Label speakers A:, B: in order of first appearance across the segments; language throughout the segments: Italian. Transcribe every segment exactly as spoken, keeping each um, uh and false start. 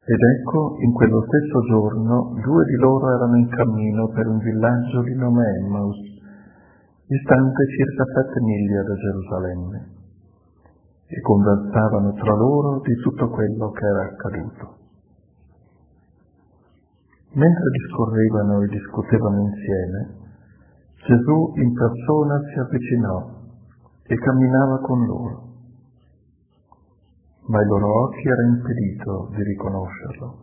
A: Ed ecco, in quello stesso giorno, due di loro erano in cammino per un villaggio di nome Emmaus, distante circa sette miglia da Gerusalemme, e conversavano tra loro di tutto quello che era accaduto. Mentre discorrevano e discutevano insieme, Gesù in persona si avvicinò e camminava con loro, ma ai loro occhi era impedito di riconoscerlo.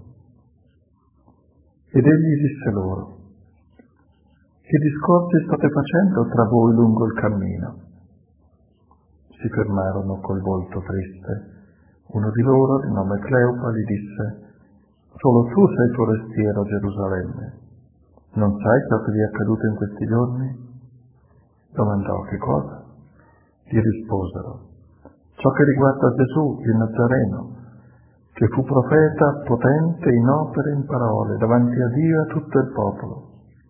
A: Ed egli disse loro: «Che discorsi state facendo tra voi lungo il cammino?» Si fermarono col volto triste. Uno di loro, di nome Cleopa, gli disse: «Solo tu sei forestiero a Gerusalemme. Non sai ciò che vi è accaduto in questi giorni?» Domandò: «Che cosa?» Gli risposero: «Ciò che riguarda Gesù, il Nazareno, che fu profeta potente in opere e in parole davanti a Dio e a tutto il popolo.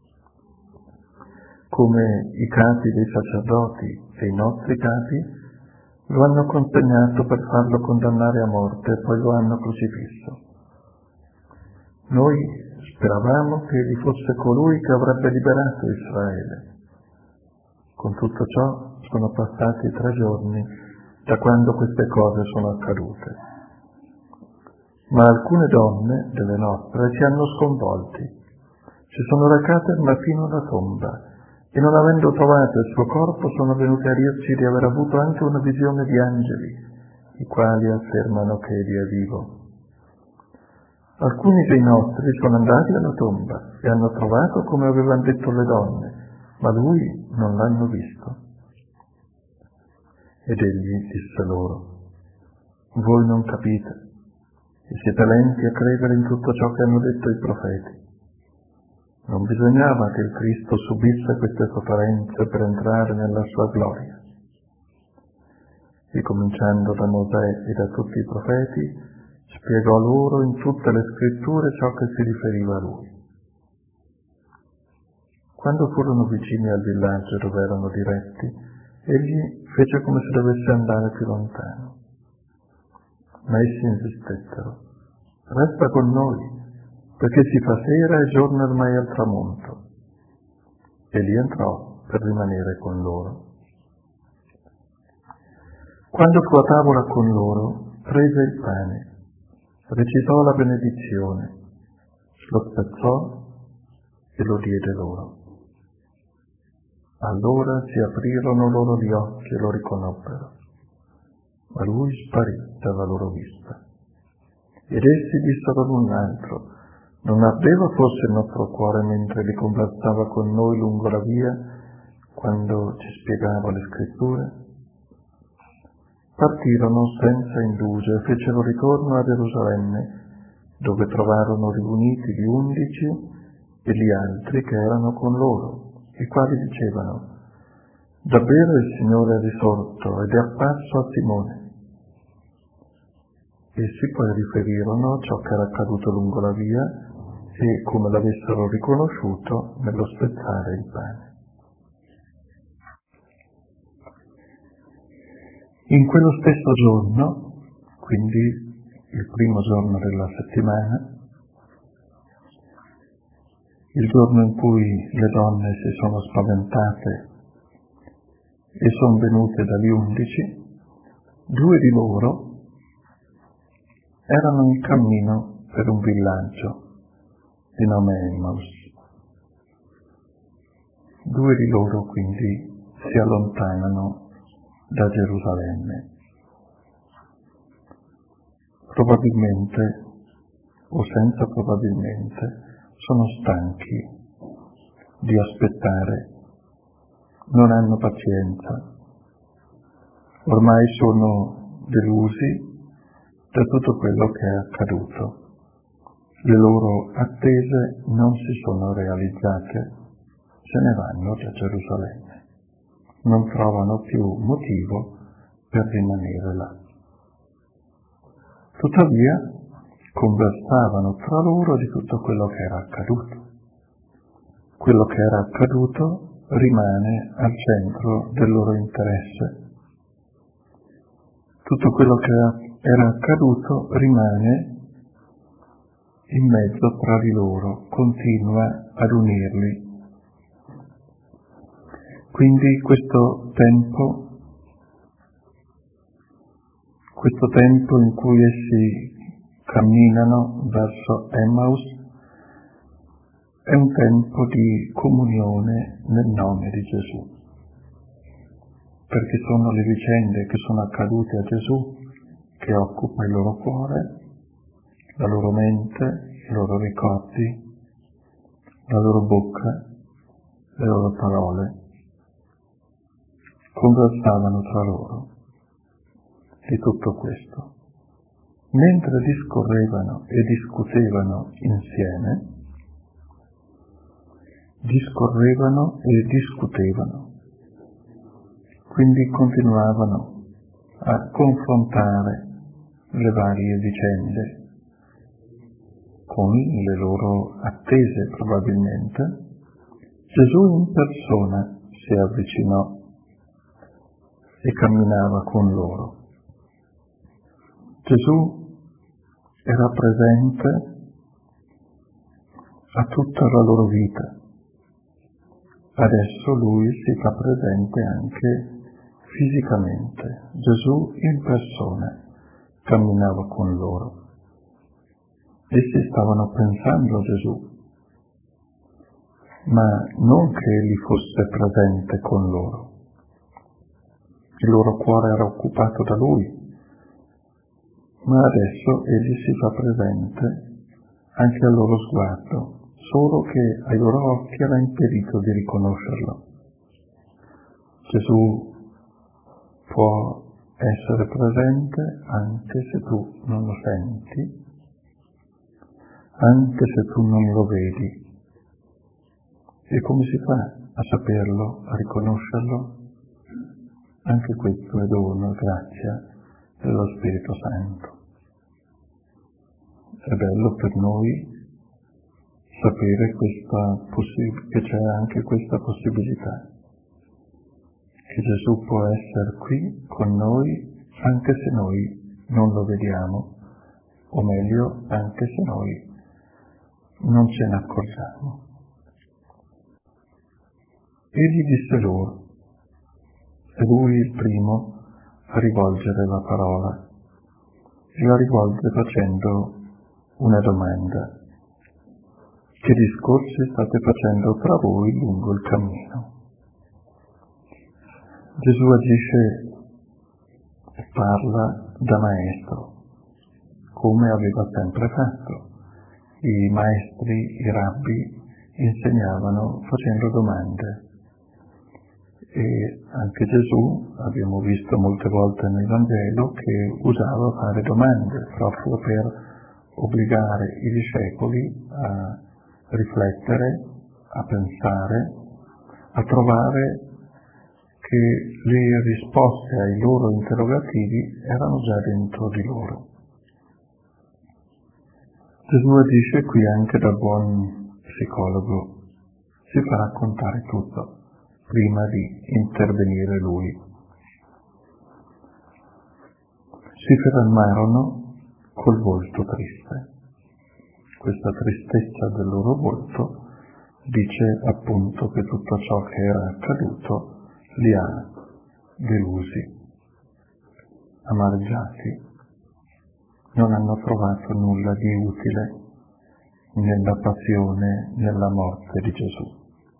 A: Come i capi dei sacerdoti e i nostri capi lo hanno consegnato per farlo condannare a morte e poi lo hanno crocifisso. Noi speravamo che egli fosse colui che avrebbe liberato Israele. Con tutto ciò sono passati tre giorni da quando queste cose sono accadute. Ma alcune donne delle nostre ci hanno sconvolti. Si sono recate fino alla tomba e, non avendo trovato il suo corpo, sono venute a dirci di aver avuto anche una visione di angeli, i quali affermano che egli è vivo. Alcuni dei nostri sono andati alla tomba e hanno trovato come avevano detto le donne, ma lui non l'hanno visto». Ed egli disse loro: «Voi non capite e siete lenti a credere in tutto ciò che hanno detto i profeti. Non bisognava che il Cristo subisse queste sofferenze per entrare nella sua gloria». E cominciando da Mosè e da tutti i profeti, spiegò loro in tutte le scritture ciò che si riferiva a lui. Quando furono vicini al villaggio dove erano diretti, egli fece come se dovesse andare più lontano. Ma essi insistettero: «Resta con noi, perché si fa sera e giorno ormai al tramonto». Egli entrò per rimanere con loro. Quando fu a tavola con loro, prese il pane, recitò la benedizione, lo spezzò e lo diede loro. Allora si aprirono loro gli occhi e lo riconobbero, ma lui sparì dalla loro vista. Ed essi dissero l'un l'altro: «Non ardeva forse il nostro cuore mentre li conversava con noi lungo la via, quando ci spiegava le scritture?» Partirono senza indugio e fecero ritorno a Gerusalemme, dove trovarono riuniti gli undici e gli altri che erano con loro, i quali dicevano: «Davvero il Signore è risorto ed è apparso a Simone». Essi poi riferirono ciò che era accaduto lungo la via e come l'avessero riconosciuto nello spezzare il pane. In quello stesso giorno, quindi il primo giorno della settimana, il giorno in cui le donne si sono spaventate e sono venute dagli undici, due di loro erano in cammino per un villaggio di nome Emmaus. Due di loro quindi si allontanano da Gerusalemme. Probabilmente, o senza probabilmente, sono stanchi di aspettare, non hanno pazienza, ormai sono delusi da tutto quello che è accaduto. Le loro attese non si sono realizzate, se ne vanno da Gerusalemme, non trovano più motivo per rimanere là. Tuttavia, conversavano tra loro di tutto quello che era accaduto. Quello che era accaduto rimane al centro del loro interesse. Tutto quello che era accaduto rimane in mezzo tra di loro, continua ad unirli. Quindi questo tempo, questo tempo in cui essi camminano verso Emmaus è un tempo di comunione nel nome di Gesù, perché sono le vicende che sono accadute a Gesù che occupa il loro cuore, la loro mente, i loro ricordi, la loro bocca, le loro parole. Conversavano tra loro di tutto questo. Mentre discorrevano e discutevano insieme, discorrevano e discutevano, quindi continuavano a confrontare le varie vicende con le loro attese probabilmente. Gesù in persona si avvicinò e camminava con loro. Gesù era presente a tutta la loro vita. Adesso Lui si fa presente anche fisicamente. Gesù in persona camminava con loro. Essi stavano pensando a Gesù, ma non che Egli fosse presente con loro. Il loro cuore era occupato da Lui, ma adesso Egli si fa presente anche al loro sguardo, solo che ai loro occhi era impedito di riconoscerlo. Gesù può essere presente anche se tu non lo senti, anche se tu non lo vedi. E come si fa a saperlo, a riconoscerlo? Anche questo è dono, grazia dello Spirito Santo. È bello per noi sapere questa possi- che c'è anche questa possibilità, che Gesù può essere qui con noi anche se noi non lo vediamo, o meglio, anche se noi non ce ne accorgiamo. Egli disse loro, è Lui il primo a rivolgere la parola, e la rivolge facendo una domanda. Che discorsi state facendo tra voi lungo il cammino? Gesù agisce e parla da maestro, come aveva sempre fatto. I maestri, i rabbi, insegnavano facendo domande. E anche Gesù, abbiamo visto molte volte nel Vangelo, che usava fare domande proprio per obbligare i discepoli a riflettere, a pensare, a trovare che le risposte ai loro interrogativi erano già dentro di loro. Gesù agisce qui anche da buon psicologo, si fa raccontare tutto prima di intervenire Lui. Si fermarono col volto triste. Questa tristezza del loro volto dice appunto che tutto ciò che era accaduto li ha delusi, amareggiati. Non hanno trovato nulla di utile nella passione, nella morte di Gesù.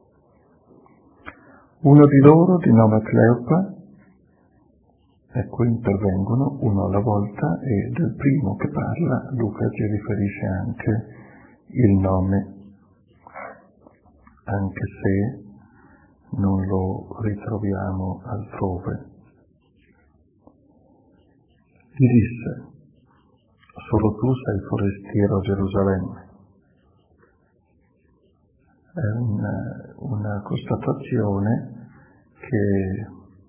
A: Uno di loro, di nome Cleopa, ecco, intervengono uno alla volta, e del primo che parla Luca ci riferisce anche il nome, anche se non lo ritroviamo altrove. Gli disse, solo tu sei forestiero a Gerusalemme. È una, una constatazione che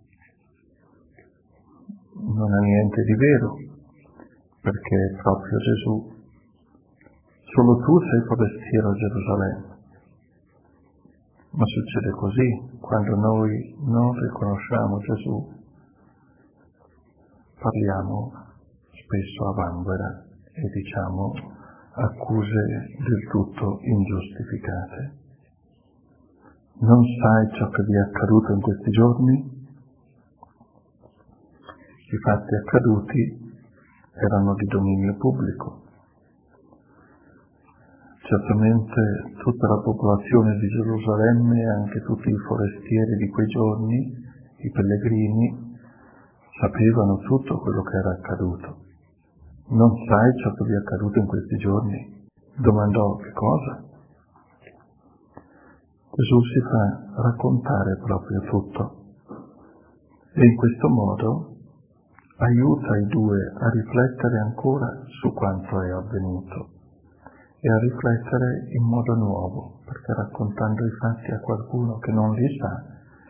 A: non ha niente di vero, perché proprio Gesù, solo tu sei forestiero a Gerusalemme. Ma succede così, quando noi non riconosciamo Gesù, parliamo spesso a vanvera e diciamo accuse del tutto ingiustificate. Non sai ciò che vi è accaduto in questi giorni? I fatti accaduti erano di dominio pubblico. Certamente tutta la popolazione di Gerusalemme e anche tutti i forestieri di quei giorni, i pellegrini, sapevano tutto quello che era accaduto. Non sai ciò che vi è accaduto in questi giorni? Domandò: che cosa? Gesù si fa raccontare proprio tutto e in questo modo aiuta i due a riflettere ancora su quanto è avvenuto e a riflettere in modo nuovo, perché raccontando i fatti a qualcuno che non li sa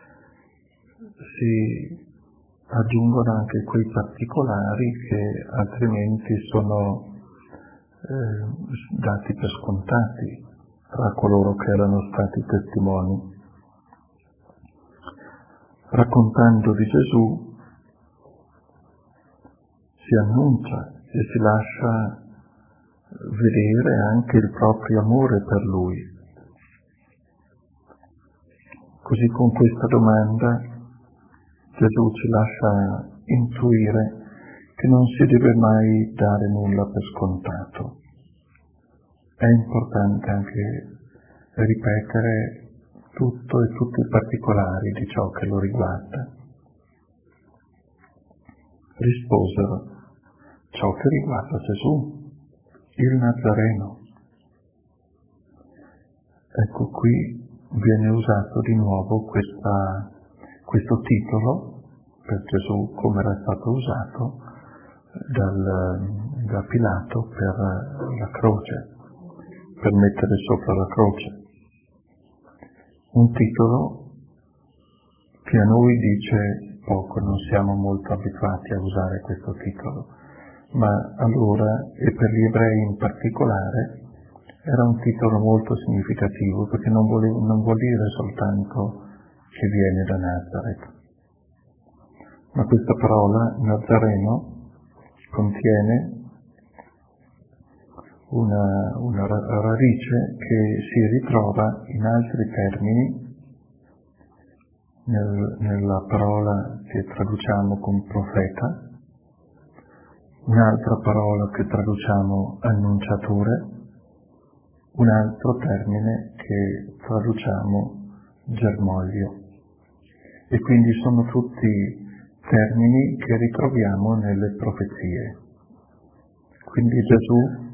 A: si aggiungono anche quei particolari che altrimenti sono eh, dati per scontati tra coloro che erano stati testimoni. Raccontando di Gesù si annuncia e si lascia vedere anche il proprio amore per Lui. Così con questa domanda Gesù ci lascia intuire che non si deve mai dare nulla per scontato. È importante anche ripetere tutto e tutti i particolari di ciò che lo riguarda. Risposero: ciò che riguarda Gesù, il Nazareno. Ecco, qui viene usato di nuovo questa, questo titolo per Gesù, come era stato usato dal, da Pilato per la croce, per mettere sopra la croce. Un titolo che a noi dice poco, non siamo molto abituati a usare questo titolo, ma allora, e per gli ebrei in particolare, era un titolo molto significativo, perché non, volevo, non vuol dire soltanto che viene da Nazareth, ma questa parola Nazareno contiene una, una radice che si ritrova in altri termini, nel, nella parola che traduciamo con profeta, un'altra parola che traduciamo annunciatore, un altro termine che traduciamo germoglio. E quindi sono tutti termini che ritroviamo nelle profezie. Quindi Gesù,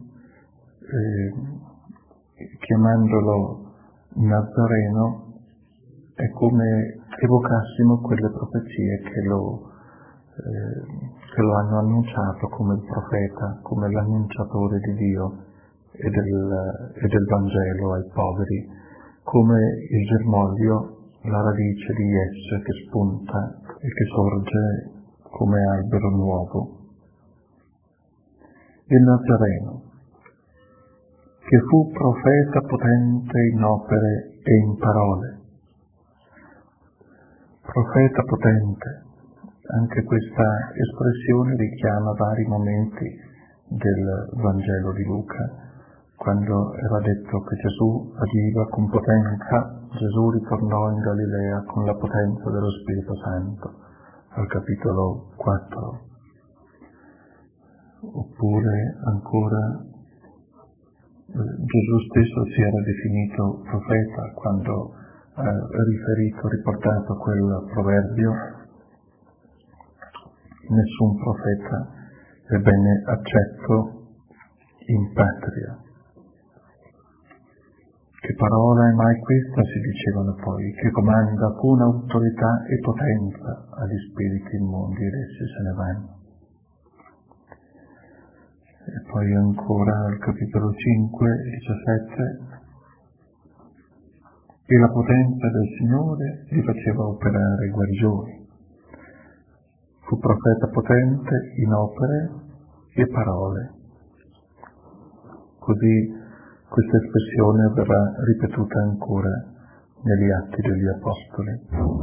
A: eh, chiamandolo Nazareno, è come evocassimo quelle profezie che lo, eh, che lo hanno annunciato come il profeta, come l'annunciatore di Dio e del, e del Vangelo ai poveri, come il germoglio, la radice di esse che spunta e che sorge come albero nuovo. Il Nazareno, che fu profeta potente in opere e in parole. Profeta potente, anche questa espressione richiama vari momenti del Vangelo di Luca, quando era detto che Gesù agiva con potenza. Gesù ritornò in Galilea con la potenza dello Spirito Santo, al capitolo quattro. Oppure ancora Gesù stesso si era definito profeta quando ha riferito, riportato quel proverbio: nessun profeta è bene accetto in patria. Che parola è mai questa, si dicevano poi, che comanda con autorità e potenza agli spiriti immondi ed essi se ne vanno. E poi ancora al capitolo cinque, diciassette, e la potenza del Signore gli faceva operare guarigioni. Fu profeta potente in opere e parole. Così questa espressione verrà ripetuta ancora negli Atti degli Apostoli.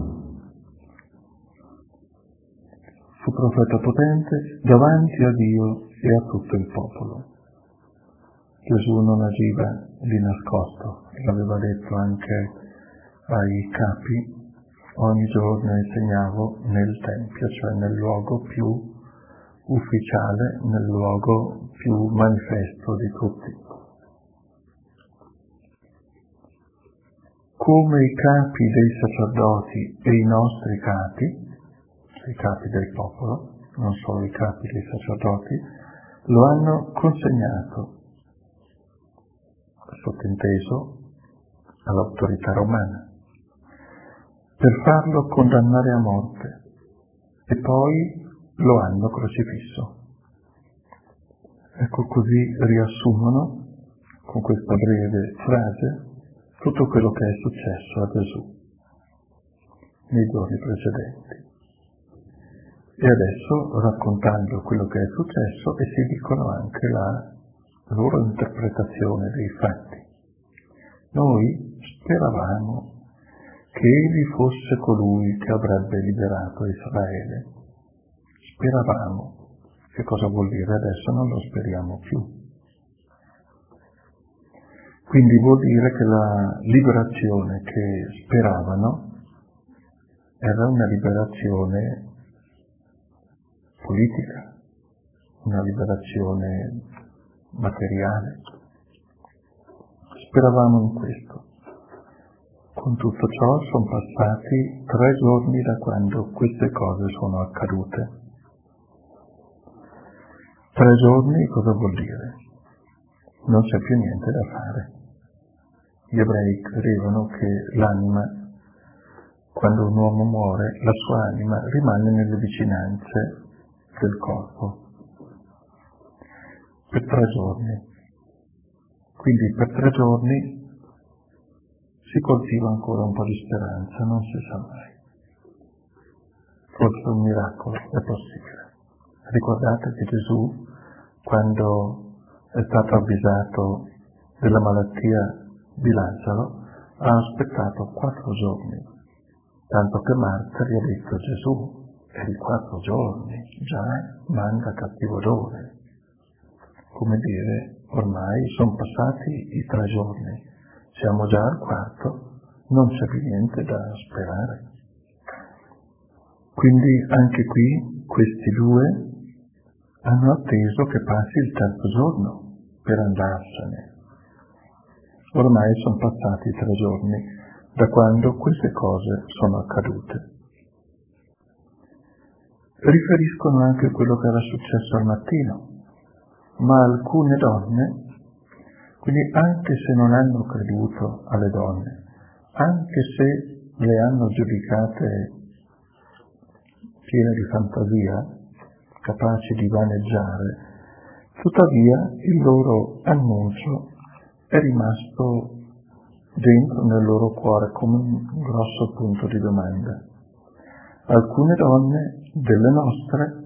A: Fu profeta potente davanti a Dio e a tutto il popolo. Gesù non agiva di nascosto, l'aveva detto anche ai capi, ogni giorno insegnavo nel Tempio, cioè nel luogo più ufficiale, nel luogo più manifesto di tutti. Come i capi dei sacerdoti e i nostri capi, i capi del popolo, non solo i capi dei sacerdoti, lo hanno consegnato, sottinteso, all'autorità romana, per farlo condannare a morte, e poi lo hanno crocifisso. Ecco, così riassumono, con questa breve frase, tutto quello che è successo a Gesù nei giorni precedenti. E adesso, raccontando quello che è successo, e si dicono anche la loro interpretazione dei fatti. Noi speravamo che egli fosse colui che avrebbe liberato Israele. Speravamo. Che cosa vuol dire? Adesso non lo speriamo più. Quindi vuol dire che la liberazione che speravano era una liberazione politica, una liberazione materiale. Speravamo in questo. Con tutto ciò sono passati tre giorni da quando queste cose sono accadute. Tre giorni cosa vuol dire? Non c'è più niente da fare. Gli ebrei credevano che l'anima, quando un uomo muore, la sua anima rimane nelle vicinanze del corpo per tre giorni. Quindi per tre giorni si coltiva ancora un po' di speranza, non si sa mai. Forse un miracolo è possibile. Ricordate che Gesù, quando è stato avvisato della malattia di Lazzaro, ha aspettato quattro giorni, tanto che Marta gli ha detto: Gesù, è di quattro giorni, già manda cattivo odore. Come dire, ormai sono passati i tre giorni, siamo già al quarto, non c'è più niente da sperare. Quindi anche qui questi due hanno atteso che passi il terzo giorno per andarsene. Ormai sono passati tre giorni da quando queste cose sono accadute. Riferiscono anche quello che era successo al mattino, ma alcune donne, quindi anche se non hanno creduto alle donne, anche se le hanno giudicate piene di fantasia, capaci di vaneggiare, tuttavia il loro annuncio è rimasto dentro nel loro cuore come un grosso punto di domanda. Alcune donne delle nostre,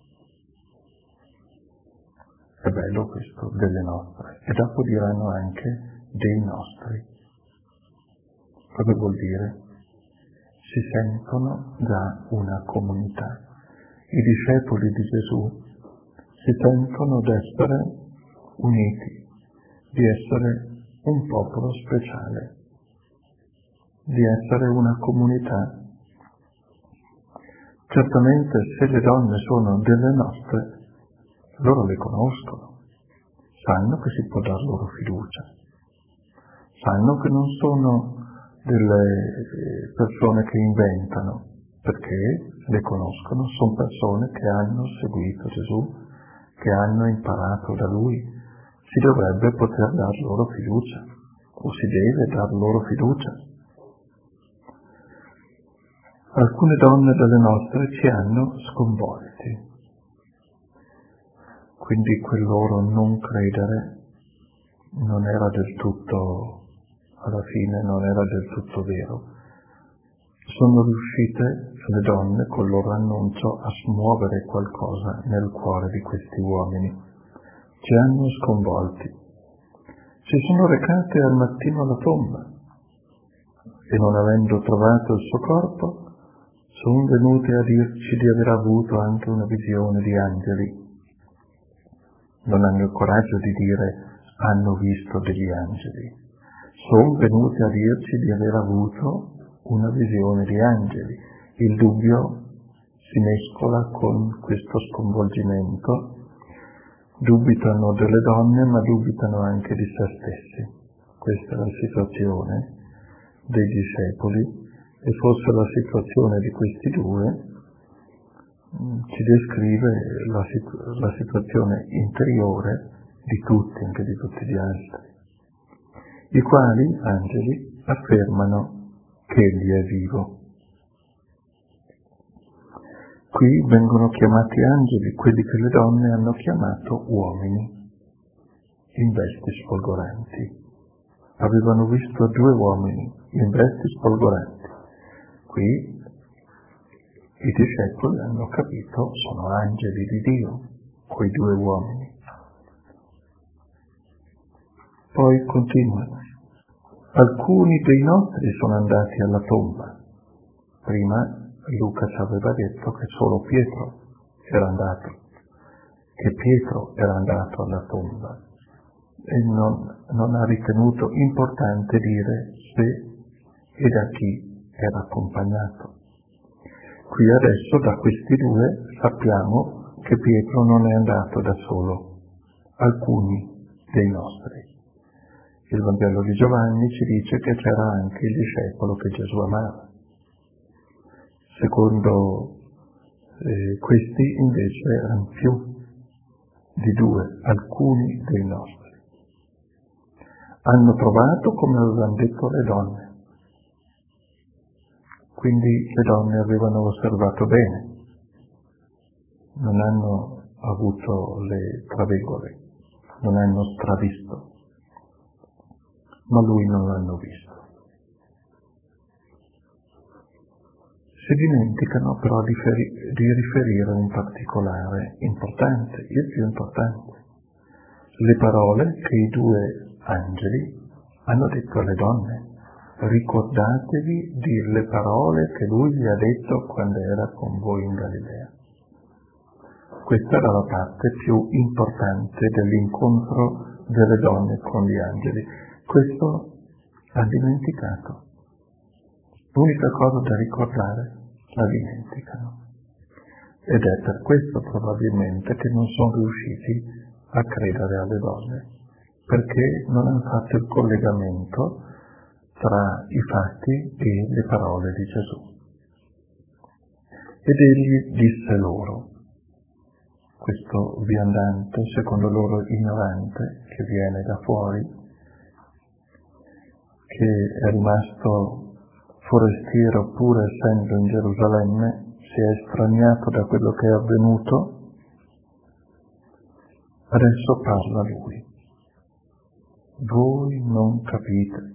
A: è bello questo, delle nostre, e dopo diranno anche dei nostri. Cosa vuol dire? Si sentono già una comunità. I discepoli di Gesù si sentono d'essere uniti, di essere un popolo speciale, di essere una comunità. Certamente se le donne sono delle nostre, loro le conoscono, sanno che si può dar loro fiducia, sanno che non sono delle persone che inventano, perché le conoscono, sono persone che hanno seguito Gesù, che hanno imparato da Lui. Si dovrebbe poter dar loro fiducia, o si deve dar loro fiducia. Alcune donne delle nostre ci hanno sconvolti, quindi quel loro non credere non era del tutto, alla fine non era del tutto vero. Sono riuscite le donne col loro annuncio a smuovere qualcosa nel cuore di questi uomini. Ci hanno sconvolti. Si sono recate al mattino alla tomba e, non avendo trovato il suo corpo, sono venute a dirci di aver avuto anche una visione di angeli. Non hanno il coraggio di dire hanno visto degli angeli. Sono venuti a dirci di aver avuto una visione di angeli. Il dubbio si mescola con questo sconvolgimento. Dubitano delle donne, ma dubitano anche di se stessi. Questa è la situazione dei discepoli, e forse la situazione di questi due ci descrive la, situ- la situazione interiore di tutti, anche di tutti gli altri, i quali, angeli, affermano che egli è vivo. Qui vengono chiamati angeli quelli che le donne hanno chiamato uomini, in vesti sfolgoranti. Avevano visto due uomini in vesti sfolgoranti. Qui i discepoli hanno capito, sono angeli di Dio, quei due uomini. Poi continuano. Alcuni dei nostri sono andati alla tomba. Prima Luca ci aveva detto che solo Pietro era andato, che Pietro era andato alla tomba, e non, non ha ritenuto importante dire se e da chi era accompagnato. Qui adesso da questi due sappiamo che Pietro non è andato da solo, alcuni dei nostri. Il Vangelo di Giovanni ci dice che c'era anche il discepolo che Gesù amava. Secondo eh, questi invece erano più di due, alcuni dei nostri. Hanno trovato come avevano detto le donne. Quindi le donne avevano osservato bene, non hanno avuto le travegole, non hanno stravisto, ma lui non l'hanno visto. Si dimenticano però di, feri- di riferire un particolare importante, il più importante, le parole che i due angeli hanno detto alle donne. Ricordatevi delle parole che lui vi ha detto quando era con voi in Galilea. Questa era la parte più importante dell'incontro delle donne con gli angeli. Questo ha dimenticato. L'unica cosa da ricordare la dimenticano. Ed è per questo probabilmente che non sono riusciti a credere alle donne, perché non hanno fatto il collegamento tra i fatti e le parole di Gesù. Ed egli disse loro, questo viandante, secondo loro ignorante, che viene da fuori, che è rimasto forestiero pur essendo in Gerusalemme, si è estraniato da quello che è avvenuto, adesso parla lui. Voi non capite.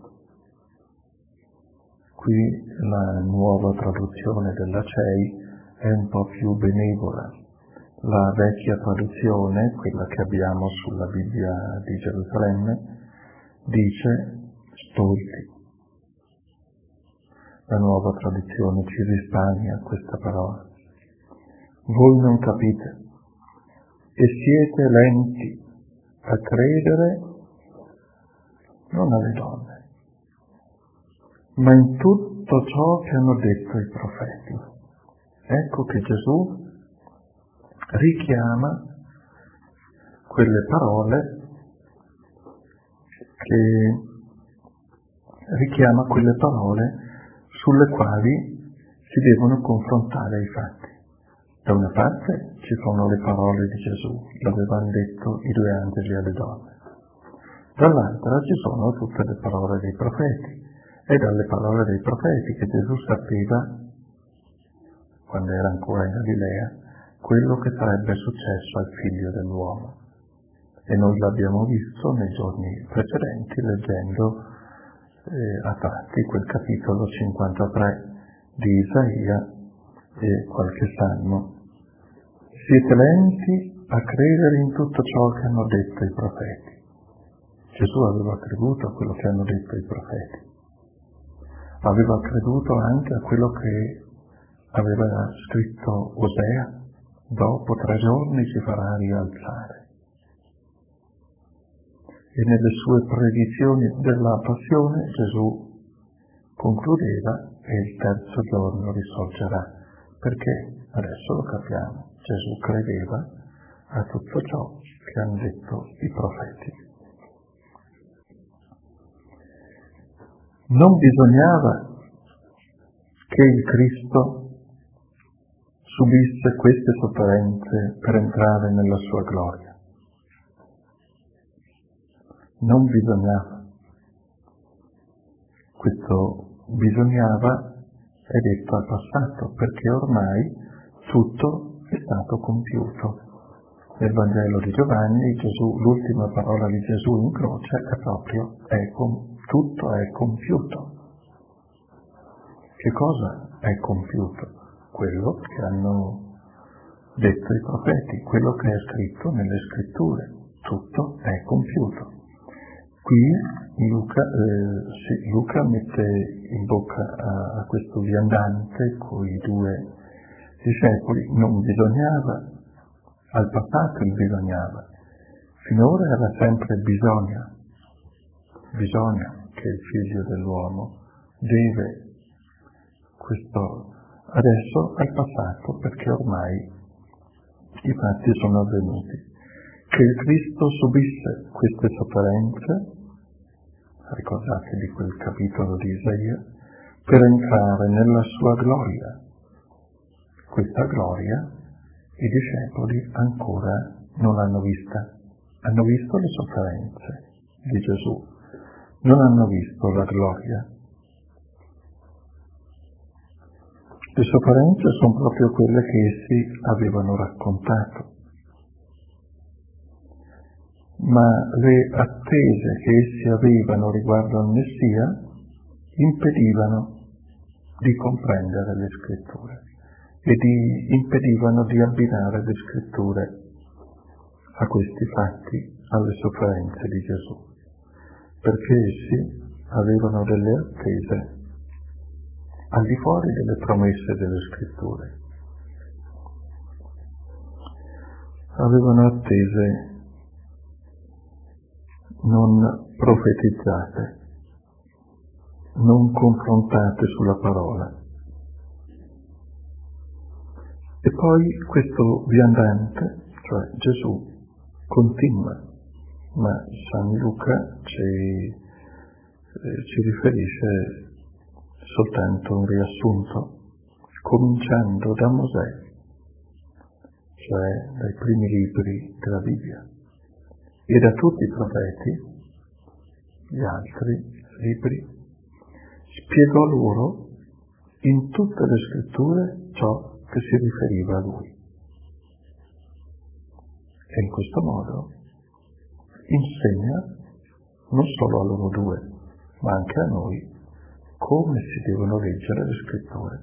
A: Qui la nuova traduzione della C E I è un po' più benevola. La vecchia traduzione, quella che abbiamo sulla Bibbia di Gerusalemme, dice stolti. La nuova traduzione ci risparmia questa parola. Voi non capite e siete lenti a credere non alle donne, ma in tutto ciò che hanno detto i profeti. Ecco che Gesù richiama quelle parole che richiama quelle parole sulle quali si devono confrontare i fatti. Da una parte ci sono le parole di Gesù, l'avevano detto i due angeli alle donne. Dall'altra ci sono tutte le parole dei profeti. E dalle parole dei profeti che Gesù sapeva, quando era ancora in Galilea, quello che sarebbe successo al figlio dell'uomo. E noi l'abbiamo visto nei giorni precedenti leggendo eh, a tratti quel capitolo cinquantatré di Isaia e qualche salmo. Siete lenti a credere in tutto ciò che hanno detto i profeti. Gesù aveva creduto a quello che hanno detto i profeti. Aveva creduto anche a quello che aveva scritto Osea, dopo tre giorni si farà rialzare. e nelle sue previsioni della passione Gesù concludeva: e il terzo giorno risorgerà. Perché adesso lo capiamo, Gesù credeva a tutto ciò che hanno detto i profeti. Non bisognava che il Cristo subisse queste sofferenze per entrare nella sua gloria. Non bisognava. Questo bisognava è detto al passato, perché ormai tutto è stato compiuto. Nel Vangelo di Giovanni, Gesù, l'ultima parola di Gesù in croce è proprio è com- tutto è compiuto. Che cosa è compiuto? Quello che hanno detto i profeti, quello che è scritto nelle scritture. Tutto è compiuto. Qui Luca, eh, sì, Luca mette in bocca a, a questo viandante con i due discepoli: non bisognava, al passato il bisognava, finora era sempre bisogna, bisogna che il figlio dell'uomo deve questo, adesso al passato, perché ormai i fatti sono avvenuti, che il Cristo subisse queste sofferenze, ricordate di quel capitolo di Isaia, per entrare nella sua gloria. Questa gloria i discepoli ancora non l'hanno vista. Hanno visto le sofferenze di Gesù, non hanno visto la gloria. Le sofferenze sono proprio quelle che essi avevano raccontato, ma le attese che essi avevano riguardo al Messia impedivano di comprendere le scritture e di, impedivano di abbinare le scritture a questi fatti, alle sofferenze di Gesù, perché essi avevano delle attese al di fuori delle promesse delle scritture. Avevano attese non profetizzate, non confrontate sulla parola. E poi questo viandante, cioè Gesù, continua, ma San Luca ci, eh, ci riferisce soltanto un riassunto, cominciando da Mosè, cioè dai primi libri della Bibbia, e da tutti i profeti, gli altri libri, spiegò loro in tutte le scritture ciò che si riferiva a lui. E in questo modo insegna non solo a loro due, ma anche a noi come si devono leggere le scritture.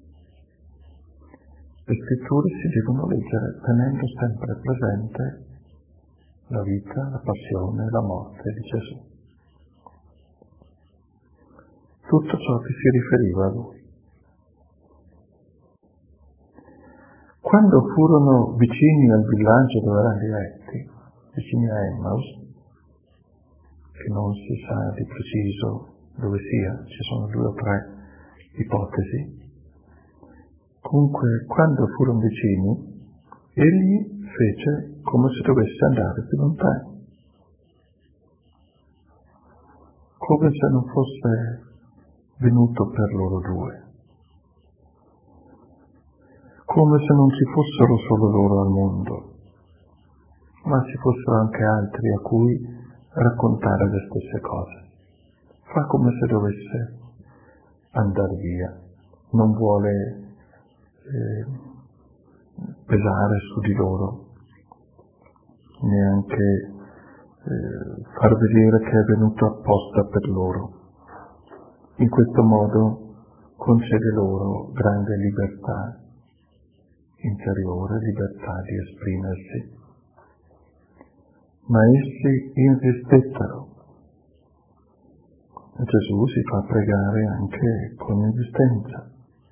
A: Le scritture si devono leggere tenendo sempre presente la vita, la passione, la morte di Gesù. Tutto ciò che si riferiva a lui. Quando furono vicini al villaggio dove erano diretti, vicini a Emmaus, che non si sa di preciso dove sia, ci sono due o tre ipotesi, comunque quando furono vicini, egli fece come se dovesse andare più lontano, come se non fosse venuto per loro due, come se non ci fossero solo loro al mondo, ma ci fossero anche altri a cui raccontare le stesse cose. Fa come se dovesse andare via, non vuole eh, pesare su di loro, neanche eh, far vedere che è venuto apposta per loro. In questo modo concede loro grande libertà interiore, libertà di esprimersi, ma essi insistettero. Gesù si fa pregare anche con insistenza.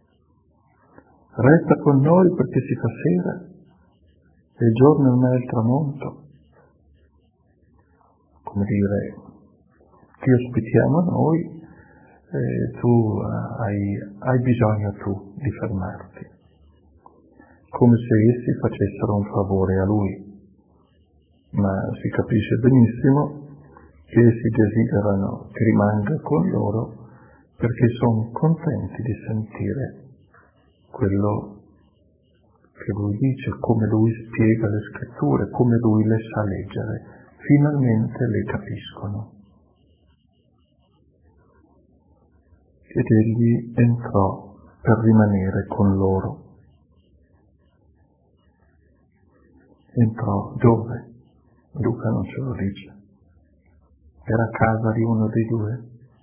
A: Resta con noi perché si fa sera e il giorno non è il tramonto. come dire, ti ospitiamo noi, eh, tu hai, hai bisogno tu di fermarti, come se essi facessero un favore a lui, ma si capisce benissimo che essi desiderano che rimanga con loro perché sono contenti di sentire quello che lui dice, come lui spiega le scritture, come lui le sa leggere, finalmente le capiscono. Ed egli entrò per rimanere con loro. Entrò dove? Luca non ce lo dice. Era a casa di uno dei due?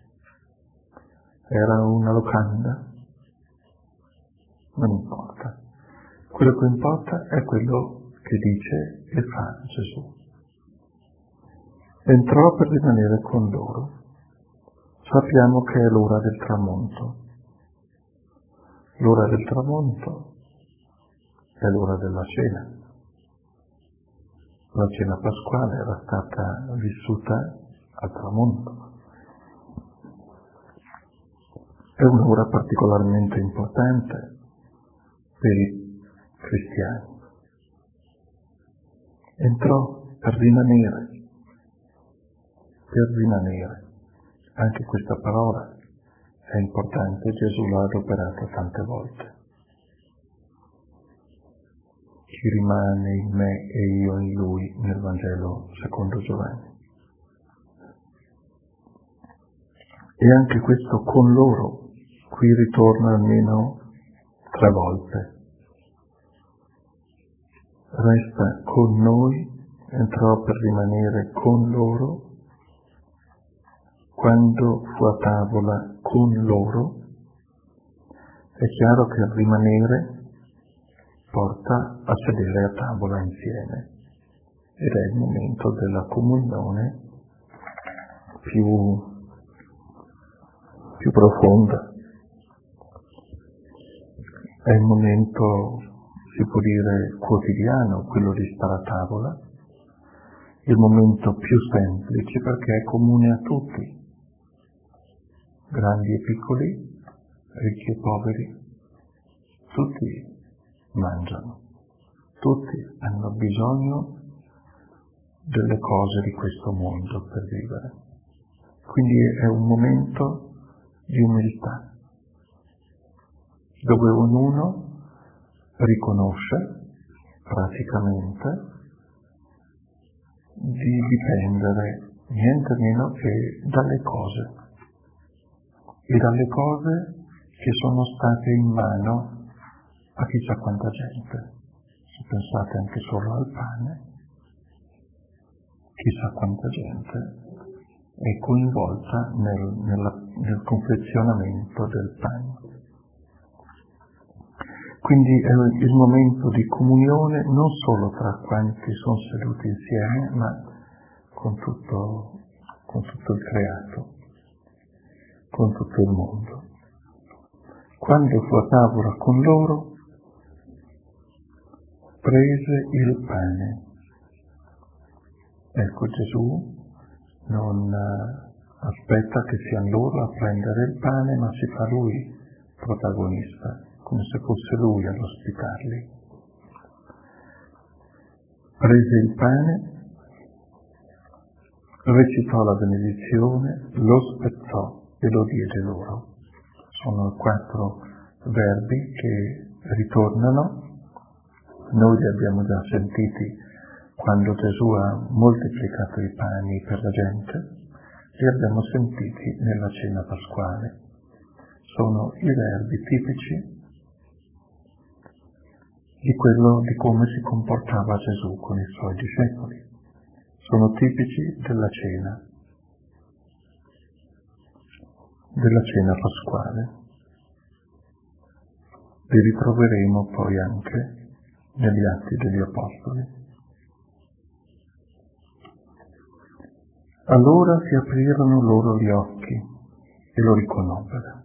A: Era una locanda? Non importa. Quello che importa è quello che dice e fa Gesù. Entrò per rimanere con loro. Sappiamo che è l'ora del tramonto. L'ora del tramonto è l'ora della cena. La cena pasquale era stata vissuta al tramonto. È un'ora particolarmente importante per i cristiani. Entrò per rimanere, per rimanere. Anche questa parola è importante, Gesù l'ha adoperata tante volte. Chi rimane in me e io in lui, nel Vangelo secondo Giovanni. E anche questo con loro, qui ritorna almeno tre volte. Resta con noi, entrò per rimanere con loro, quando fu a tavola con loro. È chiaro che il rimanere porta a sedere a tavola insieme ed è il momento della comunione più, più profonda. È il momento, si può dire, quotidiano, quello di stare a tavola, il momento più semplice perché è comune a tutti, grandi e piccoli, ricchi e poveri, tutti mangiano, tutti hanno bisogno delle cose di questo mondo per vivere. Quindi è un momento di umiltà, dove ognuno riconosce praticamente di dipendere niente meno che dalle cose e dalle cose che sono state in mano a chissà quanta gente. Se pensate anche solo al pane, chissà quanta gente è coinvolta nel, nella, nel confezionamento del pane. Quindi è il momento di comunione non solo tra quanti sono seduti insieme, ma con tutto, con tutto il creato, con tutto il mondo. Quando fu a tavola con loro, prese il pane. Ecco, Gesù non aspetta che siano loro a prendere il pane, ma si fa lui protagonista, come se fosse lui ad ospitarli. Prese il pane, recitò la benedizione, lo spezzò e lo diede loro. Sono quattro verbi che ritornano. Noi li abbiamo già sentiti quando Gesù ha moltiplicato i pani per la gente, li abbiamo sentiti nella cena pasquale. Sono i verbi tipici di quello di come si comportava Gesù con i suoi discepoli. Sono tipici della cena, della cena pasquale. Li ritroveremo poi anche negli Atti degli Apostoli. Allora si aprirono loro gli occhi e lo riconobbero.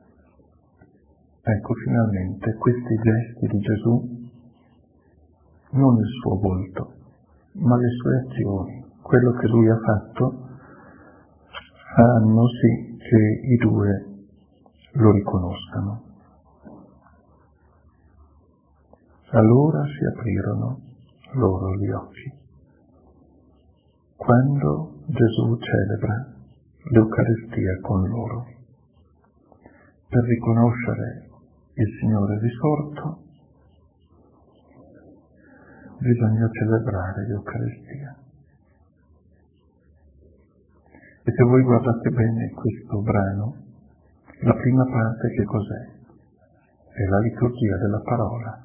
A: Ecco finalmente questi gesti di Gesù, non il suo volto, ma le sue azioni, quello che lui ha fatto fanno sì che i due lo riconoscano. Allora si aprirono loro gli occhi. Quando Gesù celebra l'Eucaristia con loro, per riconoscere il Signore risorto, bisogna celebrare l'Eucaristia. E se voi guardate bene questo brano, la prima parte che cos'è? È la liturgia della parola,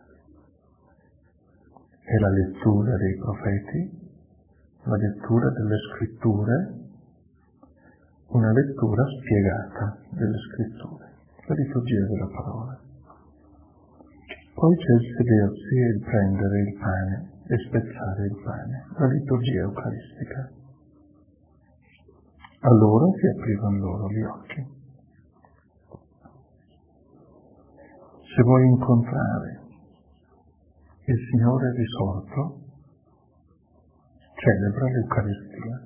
A: è la lettura dei profeti, la lettura delle scritture, una lettura spiegata delle scritture, la liturgia della parola. Poi c'è il sedersi e il prendere il pane e spezzare il pane, la liturgia eucaristica. Allora si aprirono loro gli occhi. Se vuoi incontrare il Signore risorto, celebra l'Eucaristia.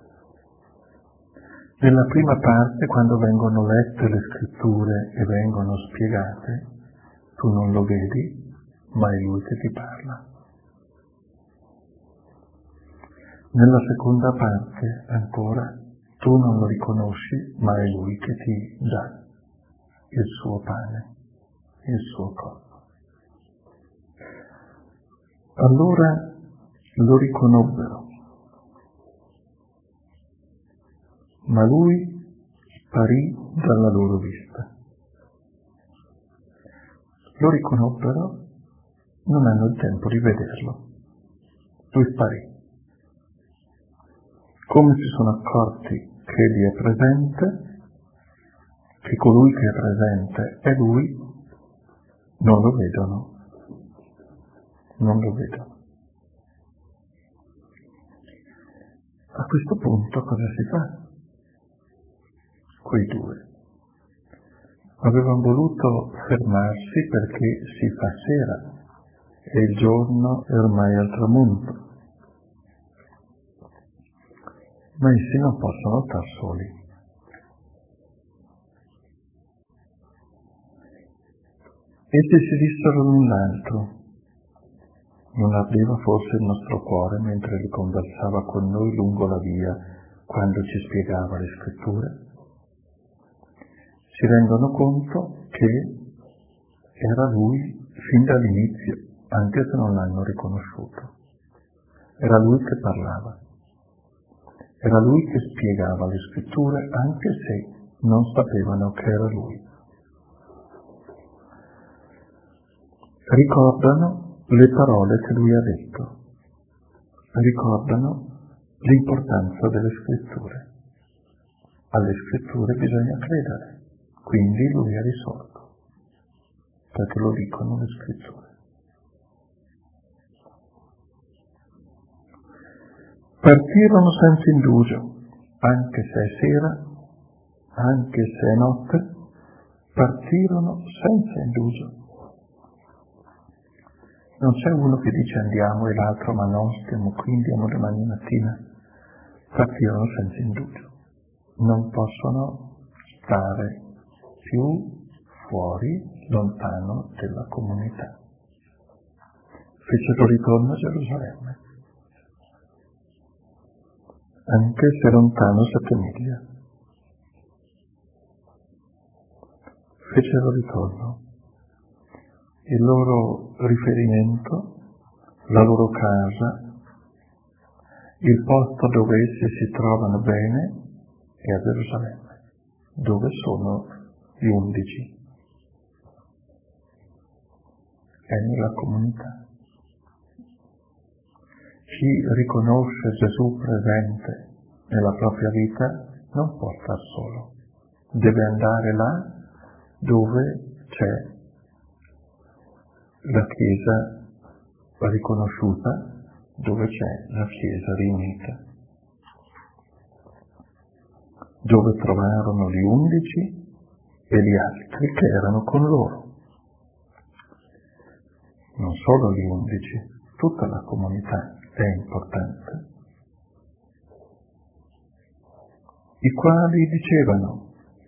A: Nella prima parte, quando vengono lette le scritture e vengono spiegate, tu non lo vedi, ma è Lui che ti parla. Nella seconda parte, ancora, tu non lo riconosci, ma è Lui che ti dà il suo pane, il suo corpo. Allora lo riconobbero, ma lui sparì dalla loro vista. Lo riconobbero, non hanno il tempo di vederlo. Lui sparì. Come si sono accorti che egli è presente, che colui che è presente è lui, non lo vedono. Non lo vedono. A questo punto cosa si fa? Quei due avevano voluto fermarsi perché si fa sera e il giorno è ormai al tramonto. Ma essi non possono star soli. Essi si dissero l'un l'altro. Non ardeva forse il nostro cuore mentre lui conversava con noi lungo la via quando ci spiegava le scritture? Si rendono conto che era lui fin dall'inizio, anche se non l'hanno riconosciuto. Era lui che parlava. Era lui che spiegava le scritture anche se non sapevano che era lui. Ricordano le parole che lui ha detto, ricordano l'importanza delle scritture. Alle scritture bisogna credere, quindi lui è risorto, perché lo dicono le scritture. Partirono senza indugio, anche se è sera, anche se è notte, partirono senza indugio. Non c'è uno che dice andiamo e l'altro ma no, stiamo qui, andiamo domani mattina. Partirono senza indugio. Non possono stare più fuori, lontano della comunità. Fecero ritorno a Gerusalemme, anche se lontano sette miglia. Fecero ritorno. Il loro riferimento, la loro casa, il posto dove essi si trovano bene è a Gerusalemme, dove sono gli undici. È nella comunità. Chi riconosce Gesù presente nella propria vita non può star solo, deve andare là dove c'è la Chiesa riconosciuta, dove c'è la Chiesa riunita, dove trovarono gli undici e gli altri che erano con loro. Non solo gli undici, tutta la comunità è importante. i quali dicevano.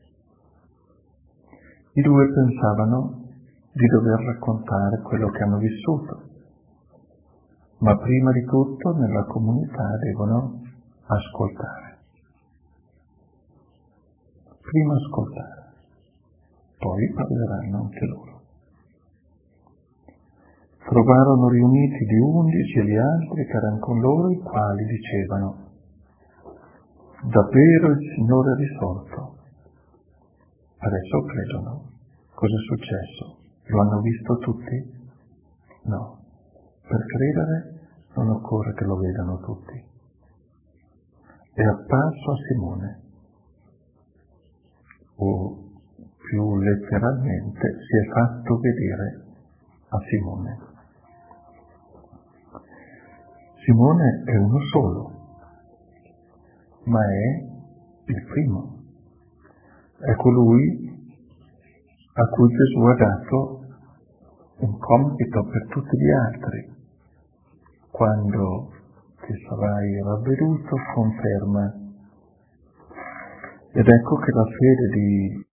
A: I due pensavano di dover raccontare quello che hanno vissuto, ma prima di tutto nella comunità devono ascoltare. Prima ascoltare, poi parleranno anche loro. Trovarono riuniti gli undici e gli altri che erano con loro, i quali dicevano: davvero il Signore è risorto. Adesso credono. Cos'è successo? Lo hanno visto tutti? No. Per credere non occorre che lo vedano tutti. È apparso a Simone, o più letteralmente si è fatto vedere a Simone. Simone è uno solo, ma è il primo. È colui a cui Gesù ha dato un compito per tutti gli altri. Quando ti sarai ravveduto, conferma. Ed ecco che la fede di